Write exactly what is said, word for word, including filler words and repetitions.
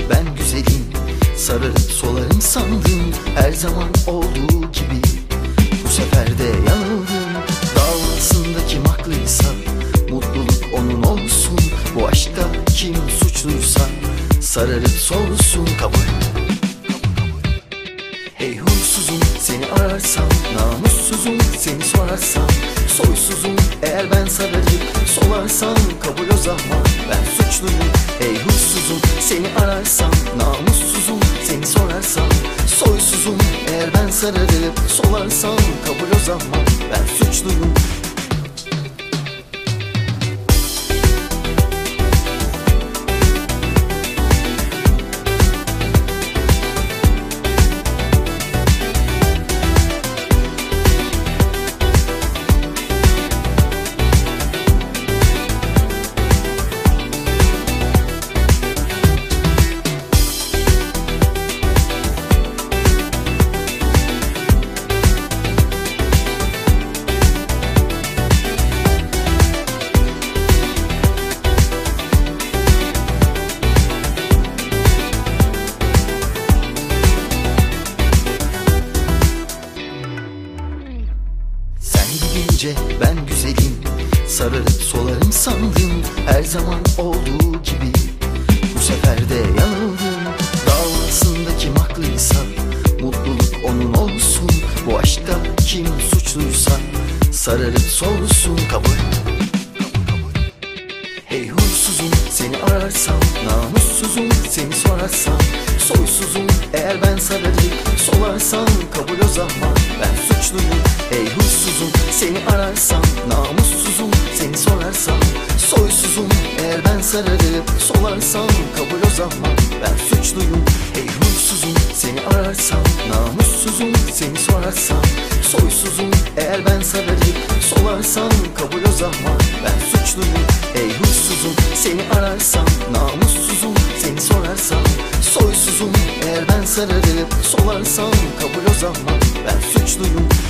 ben güzelim. Sararıp solarım sandım, her zaman olduğu gibi. Bu sefer de yanıldım. Davasında kim haklıysa mutluluk onun olsun. Bu aşkta kim suçluysa sararıp solsun. Kabul. Hey huysuzum, seni ararsam, namussuzum, seni sorarsam, soysuzum eğer ben sararıp solarsam, kabul o zaman ben suçluyum. Hey huysuzum, seni ararsam, namussuzum, seni sorarsam, soysuzum eğer ben sararıp solarsam, kabul o zaman ben suçluyum. Gidince ben güzelim, sararıp solarım sandım, her zaman olduğu gibi. Bu sefer de yanıldım. Davasında kim haklıysa mutluluk onun olsun. Bu aşkta kim suçluysa sararıp solsun. Kabul. Hey huysuzum, seni ararsam, namussuzum, seni sorarsam, soysuzum eğer ben sararıp solarsam, kabul o zaman ben suçluyum. Hey huysuzum, seni ararsam, namussuzum, seni sorarsam, soysuzum eğer ben sararıp solarsam, kabul o zaman ben suçluyum. Hey huysuzum, seni ararsam, namussuzum, seni sorarsam, soysuzum eğer ben sararıp solarsam, kabul o zaman ben suçluyum. Hey huysuzum, seni ararsam, namussuzum, seni sorarsam, soysuzum eğer ben sararıp solarsam, kabul o zaman ben suçluyum.